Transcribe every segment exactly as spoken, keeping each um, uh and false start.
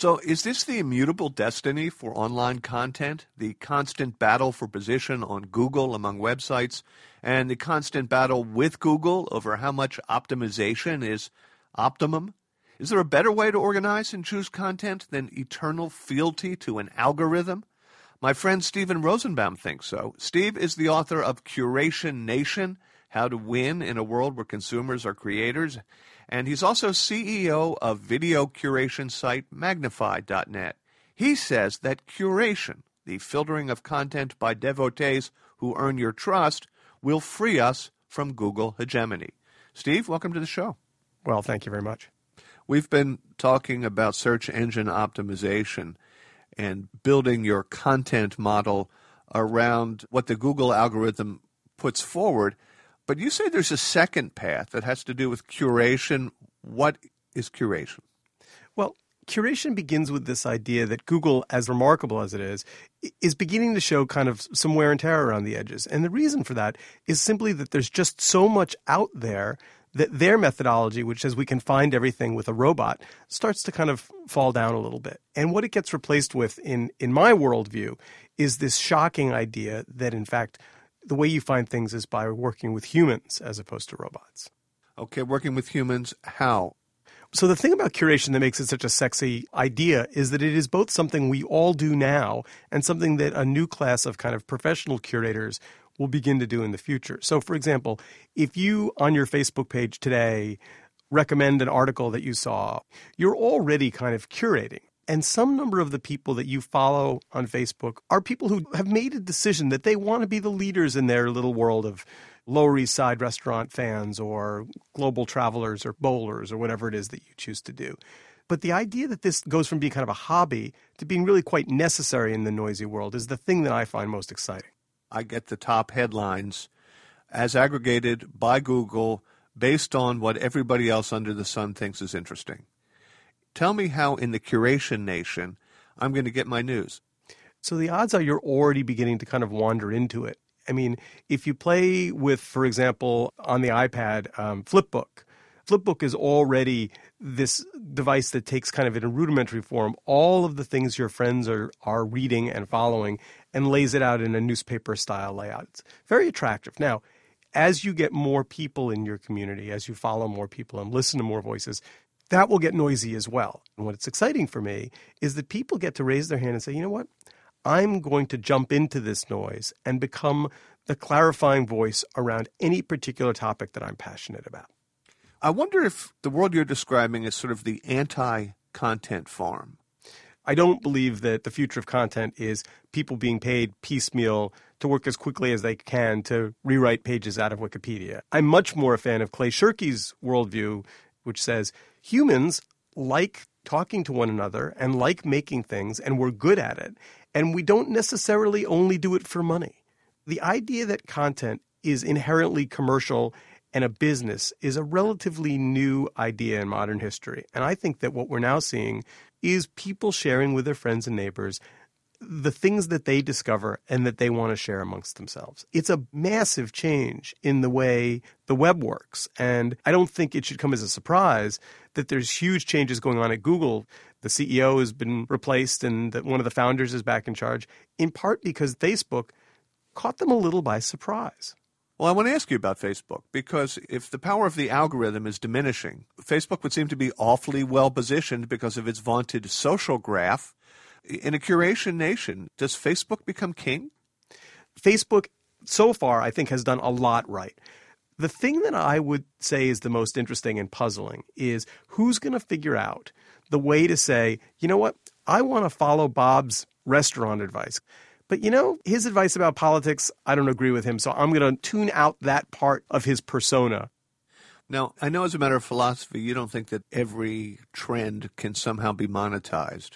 So is this the immutable destiny for online content, the constant battle for position on Google among websites, and the constant battle with Google over how much optimization is optimum? Is there a better way to organize and choose content than eternal fealty to an algorithm? My friend Steven Rosenbaum thinks so. Steve is the author of Curation Nation, How to Win in a World Where Consumers Are Creators, and he's also C E O of video curation site Magnify dot net. He says that curation, the filtering of content by devotees who earn your trust, will free us from Google hegemony. Steve, welcome to the show. Well, thank you very much. We've been talking about search engine optimization and building your content model around what the Google algorithm puts forward. But you say there's a second path that has to do with curation. What is curation? Well, curation begins with this idea that Google, as remarkable as it is, is beginning to show kind of some wear and tear around the edges. And the reason for that is simply that there's just so much out there that their methodology, which says we can find everything with a robot, starts to kind of fall down a little bit. And what it gets replaced with in, in my worldview is this shocking idea that, in fact, the way you find things is by working with humans as opposed to robots. Okay, working with humans, how? So the thing about curation that makes it such a sexy idea is that it is both something we all do now and something that a new class of kind of professional curators will begin to do in the future. So, for example, if you on your Facebook page today recommend an article that you saw, you're already kind of curating. And some number of the people that you follow on Facebook are people who have made a decision that they want to be the leaders in their little world of Lower East Side restaurant fans or global travelers or bowlers or whatever it is that you choose to do. But the idea that this goes from being kind of a hobby to being really quite necessary in the noisy world is the thing that I find most exciting. I get the top headlines as aggregated by Google based on what everybody else under the sun thinks is interesting. Tell me how in the Curation Nation I'm going to get my news. So the odds are you're already beginning to kind of wander into it. I mean, if you play with, for example, on the iPad, um, Flipbook, Flipbook is already this device that takes kind of in a rudimentary form all of the things your friends are, are reading and following and lays it out in a newspaper-style layout. It's very attractive. Now, as you get more people in your community, as you follow more people and listen to more voices, that will get noisy as well. And what's exciting for me is that people get to raise their hand and say, you know what? I'm going to jump into this noise and become the clarifying voice around any particular topic that I'm passionate about. I wonder if the world you're describing is sort of the anti-content farm. I don't believe that the future of content is people being paid piecemeal to work as quickly as they can to rewrite pages out of Wikipedia. I'm much more a fan of Clay Shirky's worldview, which says humans like talking to one another and like making things, and we're good at it. And we don't necessarily only do it for money. The idea that content is inherently commercial and a business is a relatively new idea in modern history. And I think that what we're now seeing is people sharing with their friends and neighbors the things that they discover and that they want to share amongst themselves. It's a massive change in the way the web works. And I don't think it should come as a surprise that there's huge changes going on at Google. The C E O has been replaced and that one of the founders is back in charge, in part because Facebook caught them a little by surprise. Well, I want to ask you about Facebook, because if the power of the algorithm is diminishing, Facebook would seem to be awfully well positioned because of its vaunted social graph. In a curation nation, does Facebook become king? Facebook, so far, I think, has done a lot right. The thing that I would say is the most interesting and puzzling is who's going to figure out the way to say, you know what, I want to follow Bob's restaurant advice. But, you know, his advice about politics, I don't agree with him, so I'm going to tune out that part of his persona. Now, I know as a matter of philosophy, you don't think that every trend can somehow be monetized.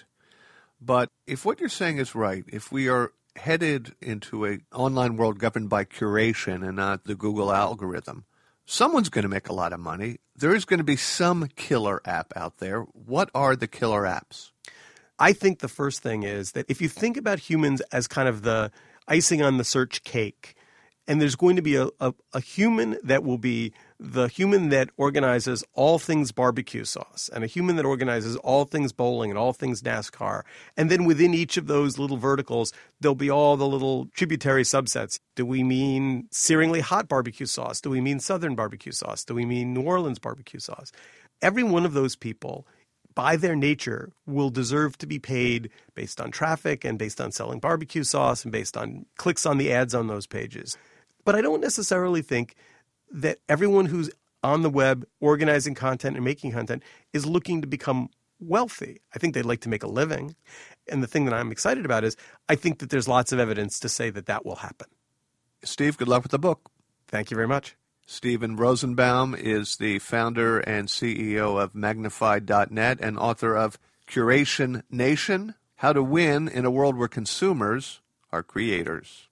But if what you're saying is right, if we are headed into an online world governed by curation and not the Google algorithm, someone's going to make a lot of money. There is going to be some killer app out there. What are the killer apps? I think the first thing is that if you think about humans as kind of the icing on the search cake, And there's going to be a, a, a human that will be the human that organizes all things barbecue sauce, and a human that organizes all things bowling and all things NASCAR. And then within each of those little verticals, there'll be all the little tributary subsets. Do we mean searingly hot barbecue sauce? Do we mean Southern barbecue sauce? Do we mean New Orleans barbecue sauce? Every one of those people, by their nature, will deserve to be paid based on traffic and based on selling barbecue sauce and based on clicks on the ads on those pages. But I don't necessarily think that everyone who's on the web organizing content and making content is looking to become wealthy. I think they'd like to make a living. And the thing that I'm excited about is I think that there's lots of evidence to say that that will happen. Steve, good luck with the book. Thank you very much. Steven Rosenbaum is the founder and C E O of Magnified dot net and author of Curation Nation, How to Win in a World Where Consumers Are Creators.